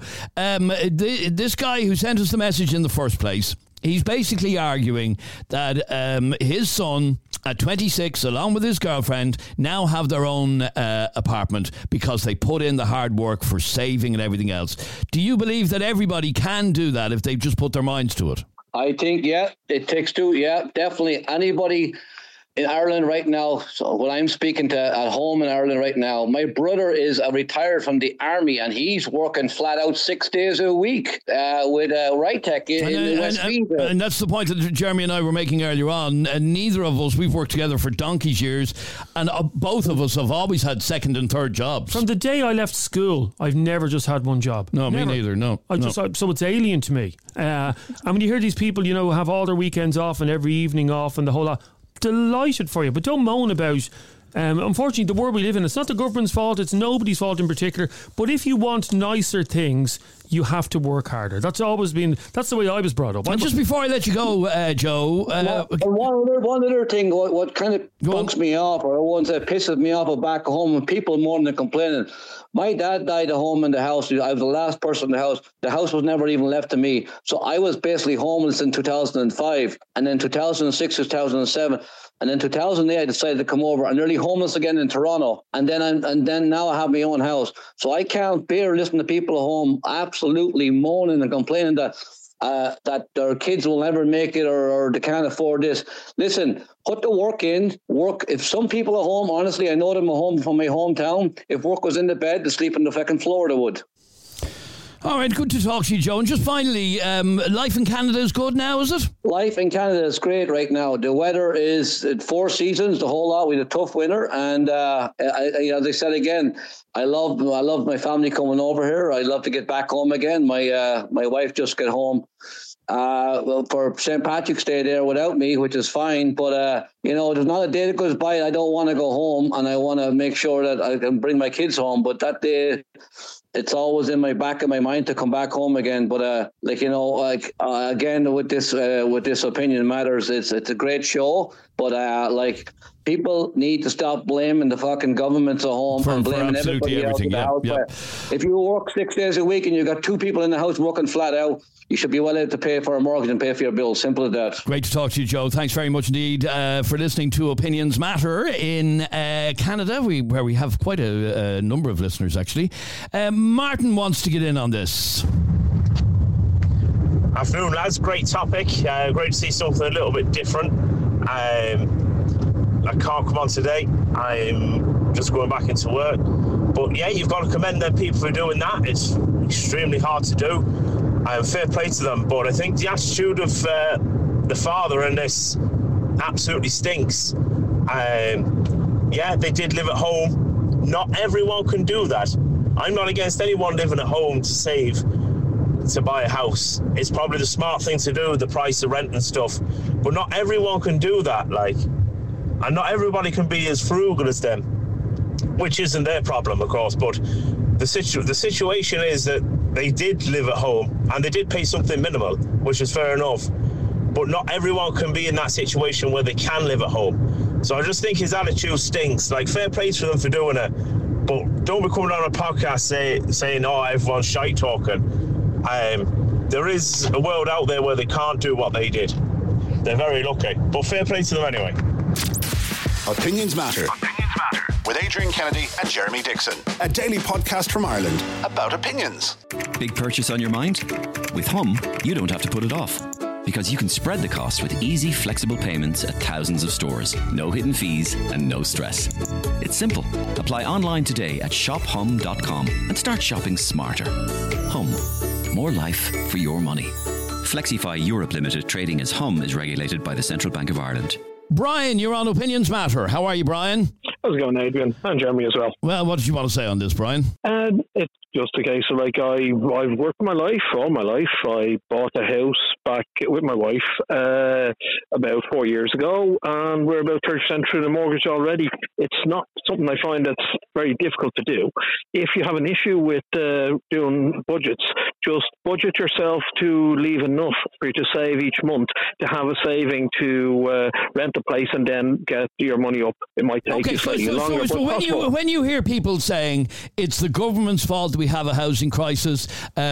this guy who sent us the message in the first place, he's basically arguing that his son at 26, along with his girlfriend, now have their own apartment because they put in the hard work for saving and everything else. Do you believe that everybody can do that if they just put their minds to it? I think, it takes two. Yeah, definitely. Anybody in Ireland right now, so when I'm speaking to at home in Ireland right now, my brother is retired from the army and he's working flat out 6 days a week with Rytec in Westmeath. And that's the point that Jeremy and I were making earlier on. And neither of us, we've worked together for donkey's years, and both of us have always had second and third jobs. From the day I left school, I've never just had one job. No, never. Me neither, no. So it's alien to me. And when you hear these people, have all their weekends off and every evening off and the whole lot, delighted for you, but don't moan about unfortunately the world we live in. It's not the government's fault, it's nobody's fault in particular, but if you want nicer things, you have to work harder. That's the way I was brought up. And just before I let you go, Joe. One other thing, what kind of bugs me off, or one that pisses me off back home, when people more than complaining. My dad died at home in the house. I was the last person in the house. The house was never even left to me. So I was basically homeless in 2005. And then 2006, 2007. And then 2008, I decided to come over and nearly homeless again in Toronto. And then now I have my own house. So I can't bear listening to people at home absolutely moaning and complaining that their kids will never make it or they can't afford this. Listen, put the work in. Work. If some people at home, honestly, I know them at home from my hometown. If work was in the bed, they sleep on the fucking floor, they would. All right, good to talk to you, Joe. And just finally, life in Canada is good now, is it? Life in Canada is great right now. The weather is 4 seasons, the whole lot. We had a tough winter, and as I said again, I love my family coming over here. I love to get back home again. My wife just got home. For St. Patrick's Day there without me, which is fine. But, there's not a day that goes by I don't want to go home, and I want to make sure that I can bring my kids home. But that day, it's always in my back of my mind to come back home again. But, again, with this Opinion Matters, it's a great show. But, people need to stop blaming the fucking governments at home and blaming everybody else in the house. Yeah. If you work 6 days a week and you've got 2 people in the house working flat out, you should be well able to pay for a mortgage and pay for your bills. Simple as that. Great to talk to you, Joe. Thanks very much indeed for listening to Opinions Matter in Canada, where we have quite a number of listeners, actually. Martin wants to get in on this. Afternoon, lads. Great topic. Great to see something a little bit different. I can't come on today. I'm just going back into work. But yeah, you've got to commend them people for doing that. It's extremely hard to do. Fair play to them. But I think the attitude of the father in this absolutely stinks. Yeah, they did live at home. Not everyone can do that. I'm not against anyone living at home to save to buy a house. It's probably the smart thing to do, the price of rent and stuff. But not everyone can do that, and not everybody can be as frugal as them, which isn't their problem, of course. But the situation is that they did live at home and they did pay something minimal, which is fair enough. But not everyone can be in that situation where they can live at home. So I just think his attitude stinks. Fair play to them for doing it, but don't be coming on a podcast saying, "Oh, everyone's shite talking." There is a world out there where they can't do what they did. They're very lucky, but fair play to them anyway. Opinions Matter. With Adrian Kennedy and Jeremy Dixon. A daily podcast from Ireland about opinions. Big purchase on your mind? With Hum, you don't have to put it off. Because you can spread the cost with easy, flexible payments at thousands of stores. No hidden fees and no stress. It's simple. Apply online today at shophum.com and start shopping smarter. Hum. More life for your money. Flexify Europe Limited, trading as Hum, is regulated by the Central Bank of Ireland. Brian, you're on Opinions Matter. How are you, Brian? How's it going, Adrian? And Jeremy as well. Well, what did you want to say on this, Brian? It's just a case of I've worked all my life. I bought a house back with my wife about 4 years ago, and we're about 30% through the mortgage already. It's not something I find that's very difficult to do. If you have an issue with doing budgets, just budget yourself to leave enough for you to save each month, to have a saving to rent a place and then get your money up. It might take you slightly longer. So when you hear people saying it's the government's fault that we have a housing crisis,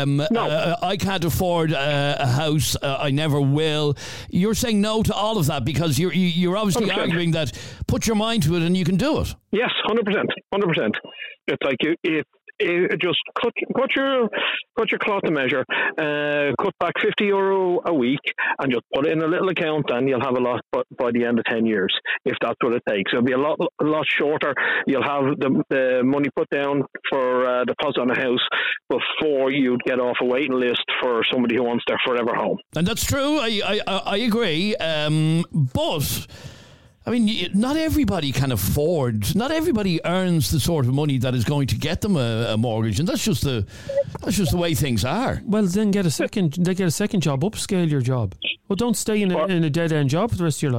I can't afford a house, I never will, you're saying no to all of that because you're obviously 100%. Arguing that put your mind to it and you can do it. Yes, 100%. It's like just cut your cloth to measure, cut back €50 a week and just put it in a little account, and you'll have a lot by the end of 10 years, if that's what it takes. It'll be a lot shorter. You'll have the money put down for deposit on a house before you'd get off a waiting list for somebody who wants their forever home. And that's true. I agree. But I mean, not everybody can afford. Not everybody earns the sort of money that is going to get them a mortgage, and that's just the way things are. Well, then get a second job, upscale your job. Well, don't stay in a dead end job for the rest of your life.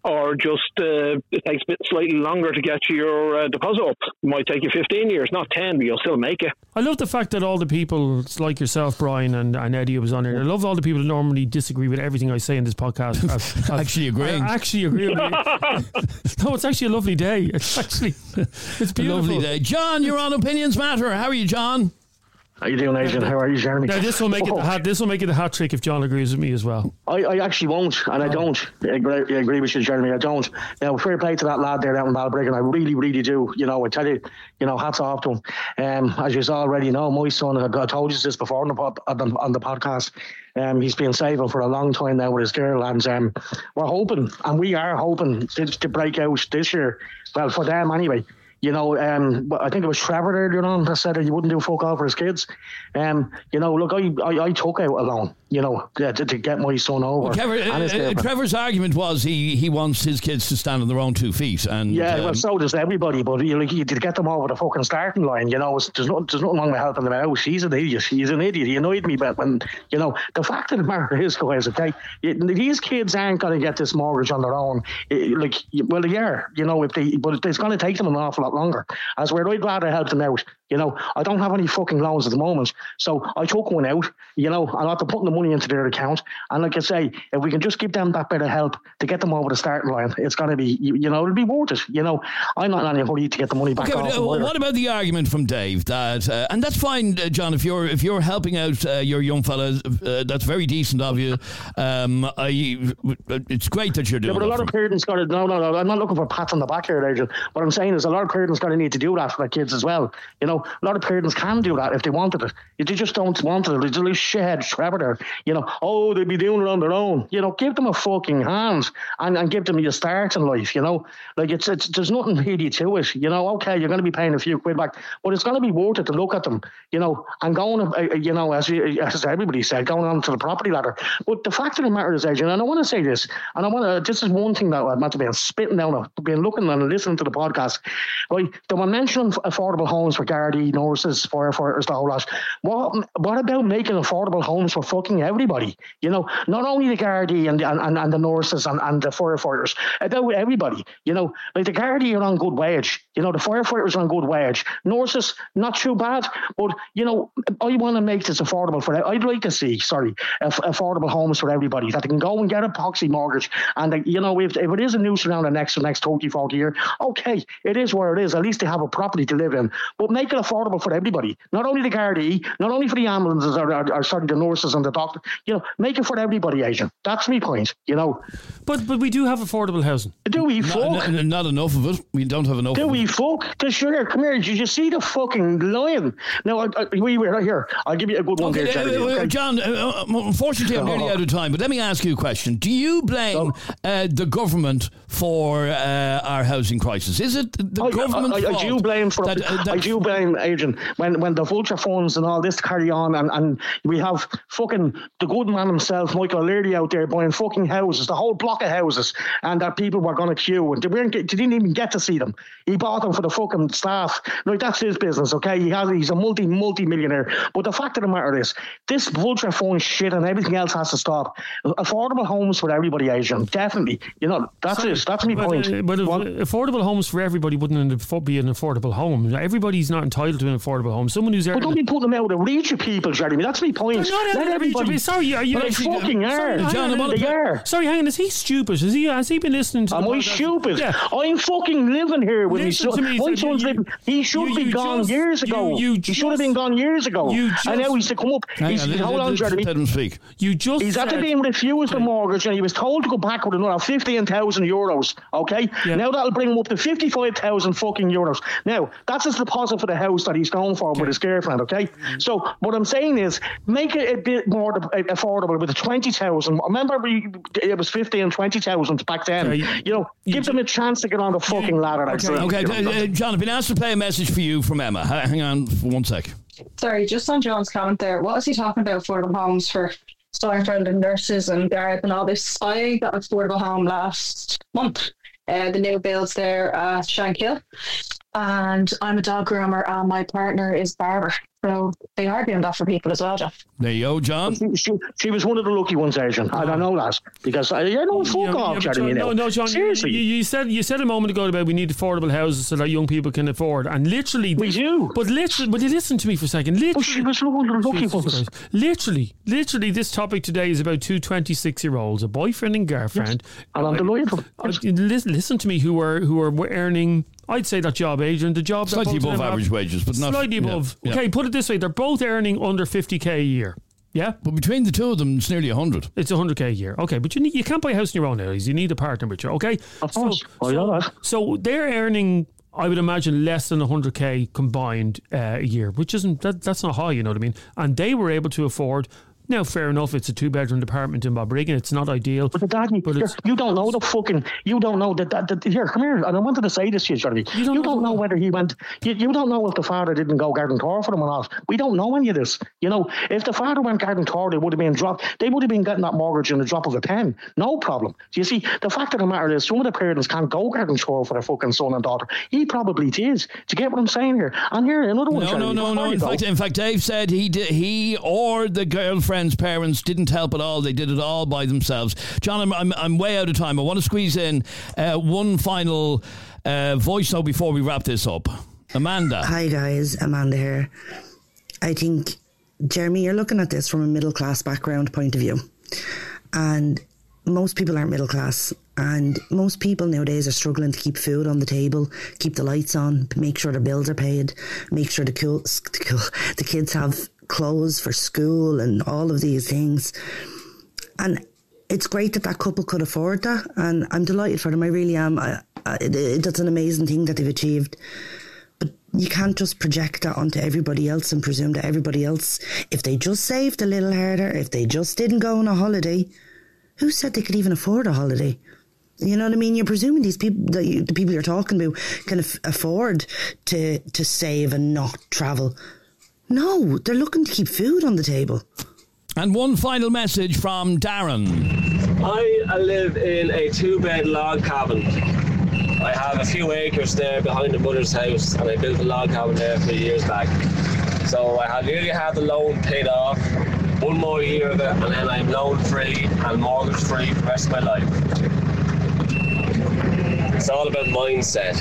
or just it takes a bit slightly longer to get your deposit up. It might take you 15 years, not 10, but you'll still make it. I love the fact that all the people like yourself, Brian, and Eddie, who was on here. I love all the people who normally disagree with everything I say in this podcast. Actually agreeing. I actually agree with you. No, it's actually a lovely day. It's beautiful. A lovely day. John, you're on Opinions Matter. How are you, John? How you doing, Adrian? How are you, Jeremy? Now, this will make it the hat trick if John agrees with me as well. I actually won't, and I don't. I agree with you, Jeremy. I don't. Now, fair play to that lad there down in Balbriggan. I really, really do. You know, I tell you, hats off to him. As you already know, my son, I told you this before on the podcast. He's been saving for a long time now with his girl, and we're hoping, and we are hoping to break out this year. Well, for them anyway. You know, I think it was Trevor earlier on that said that he wouldn't do fuck all for his kids. You know, look, I took out a loan, you know, to get my son over. Well, Trevor's argument was he wants his kids to stand on their own 2 feet. And well, so does everybody, but you to get them over the fucking starting line, you know, there's nothing wrong with helping them out. He's an idiot. He annoyed me, but when, you know, the fact of the matter is, guys, okay, these kids aren't going to get this mortgage on their own. Well, they are, you know, but it's going to take them an awful lot longer. As where I'd rather help them out. You know, I don't have any fucking loans at the moment, so I took one out, you know, and after putting the money into their account, and like I say, if we can just give them that bit of help to get them over the starting line, it's going to be, you know, it'll be worth it. You know, I'm not in any hurry to get the money back off. What about the argument from Dave that, and that's fine, John, if you're helping out your young fella, that's very decent of you. It's great that you're doing. Yeah, but a lot of parents got to. No, I'm not looking for pats on the back here, Adrian. What I'm saying is a lot of parents got to need to do that for their kids as well. You know, a lot of parents can do that if they wanted it. They just don't want it. There's a little shithead Trevor there. You know, they'd be doing it on their own. You know, give them a fucking hand and give them your start in life. You know, like it's there's nothing really to it. You know, okay, you're going to be paying a few quid back, but it's going to be worth it to look at them. You know, and going, you know, as everybody said, going on to the property ladder. But the fact of the matter is, Adrian, and I want to say this, and this is one thing that I've not been spitting down. I've been looking and listening to the podcast. Right, they were mentioning affordable homes for Gardaí, nurses, firefighters, the whole lot. What about making affordable homes for fucking everybody? You know, not only the Gardaí and the nurses and the firefighters, about everybody. You know, like the Gardaí are on good wage. You know, the firefighters are on good wage. Nurses, not too bad. But, you know, I want to make this affordable for, I'd like to see, affordable homes for everybody, that they can go and get a proxy mortgage. And, you know, if it is a noose around the next 30, 40 years, okay, it is where it is. At least they have a property to live in. But make it affordable for everybody. Not only the Gardaí, not only for the ambulances or the nurses and the doctor. You know, make it for everybody, Asian. That's my point, you know. But we do have affordable housing. Do we, fuck? Not enough of it. We don't have enough of it. Do we, fuck? Sure, come here. Did you see the fucking lion? Now, we were right here. I'll give you a good one there, John, unfortunately, I'm nearly out of time, but let me ask you a question. Do you blame the government for our housing crisis? Is it the government's fault? I do blame I do blame, Adrian, when the vulture funds and all this carry on, and we have fucking the good man himself, Michael O'Leary, out there buying fucking houses, the whole block of houses, and that people were going to queue, and they didn't even get to see them. He bought them for the fucking staff. Like, that's his business, okay? He's a multi-millionaire. But the fact of the matter is, this vulture fund shit and everything else has to stop. Affordable homes for everybody, Asian, definitely. You know, that's it. That's my point. But affordable homes for everybody wouldn't be an affordable home. Everybody's not entitled to an affordable home. Someone who's don't be putting them out of reach of people, Jeremy. That's my point. They're not out of reach of people. Sorry, are you? But they fucking are. John, they are. Sorry, hang on. Is he stupid? Has he been listening to? Am I stupid? Yeah. I'm fucking living here with my son. My son's living. He should be gone years ago. He should have been gone years ago. And now he's to come up. Hold on, Jeremy. Let him speak. He's after being refused the mortgage, and he was told to go back with another 15,000 euros. Okay. Yeah. Now that'll bring him up to 55,000 fucking euros. Now that's his deposit for the house that he's going for with his girlfriend. Okay. So what I'm saying is, make it a bit more affordable with the 20,000. Remember, it was 50 and 20,000 back then. You know, give them a chance to get on the fucking ladder. Okay, John, I've been asked to play a message for you from Emma. Hang on for 1 sec. Sorry, just on John's comment there. What is he talking about? Affordable homes for Starfield and nurses and guards and all this. I got an affordable home last month. The new builds there at Shankill. and I'm a dog groomer, and my partner is barber. So they are doing that for people as well, Jeff. There you go, John. She was one of the lucky ones, Adrian. I don't know that because fuck off, Jeremy. No, John. Seriously, you said a moment ago about we need affordable houses so that young people can afford, and literally we do. But listen to me for a second. Literally, she was one of the lucky ones. Literally, this topic today is about two 26-year-olds, a boyfriend and girlfriend. Yes. And I'm delighted. Listen to me, who are earning. I'd say that job, Adrian, the job slightly above average wages, but not slightly above. Yeah. Okay, put it this way: they're both earning under 50k a year. Yeah, but between the two of them, it's nearly 100. It's 100k a year. Okay, but you can't buy a house on your own nowadays. You need a partner with you. Okay, of course. I know that. So they're earning, I would imagine, less than 100k combined a year, which isn't that's not high. You know what I mean? And they were able to afford. Now, fair enough, it's a 2-bedroom apartment in Balbriggan. It's not ideal. But you don't know you don't know that here, come here. And I wanted to say this to you, Jeremy. You don't know whether he went, you don't know if the father didn't go garden tour for him or not. We don't know any of this. You know, if the father went garden tour, they would have been getting that mortgage in the drop of a pen. No problem. You see, the fact of the matter is, some of the parents can't go garden tour for their fucking son and daughter. He probably is. Do you get what I'm saying here? And here, another one. No. In fact, Dave said he or the girlfriend's parents didn't help at all. They did it all by themselves. John, I'm way out of time. I want to squeeze in one final voice note before we wrap this up. Amanda. Hi guys, Amanda here. I think, Jeremy, you're looking at this from a middle class background point of view, and most people aren't middle class, and most people nowadays are struggling to keep food on the table, keep the lights on, make sure their bills are paid, make sure the kids have clothes for school and all of these things. And it's great that couple could afford that, and I'm delighted for them. I really am. That's an amazing thing that they've achieved. But you can't just project that onto everybody else and presume that everybody else, if they just saved a little harder, if they just didn't go on a holiday, who said they could even afford a holiday? You know what I mean? You're presuming these people, the people you're talking about, can afford to save and not travel. No, they're looking to keep food on the table. And one final message from Darren. I live in a 2-bed log cabin. I have a few acres there behind the mother's house, and I built a log cabin there a few years back. So I nearly had the loan paid off, one more year of it, and then I'm loan free and mortgage free for the rest of my life. It's all about mindset.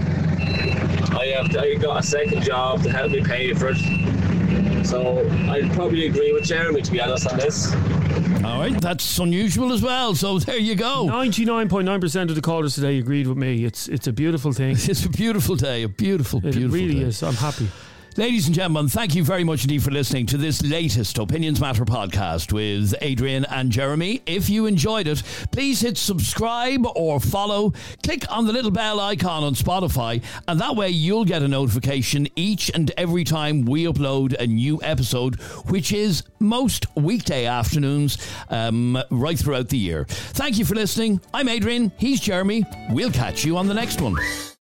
I got a second job to help me pay for it. So I'd probably agree with Jeremy, to be honest, on this. All right, that's unusual as well. So there you go. 99.9% of the callers today agreed with me. It's a beautiful thing. It's a beautiful day. It really day. is. I'm happy. Ladies and gentlemen, thank you very much indeed for listening to this latest Opinions Matter podcast with Adrian and Jeremy. If you enjoyed it, please hit subscribe or follow. Click on the little bell icon on Spotify, and that way you'll get a notification each and every time we upload a new episode, which is most weekday afternoons right throughout the year. Thank you for listening. I'm Adrian. He's Jeremy. We'll catch you on the next one.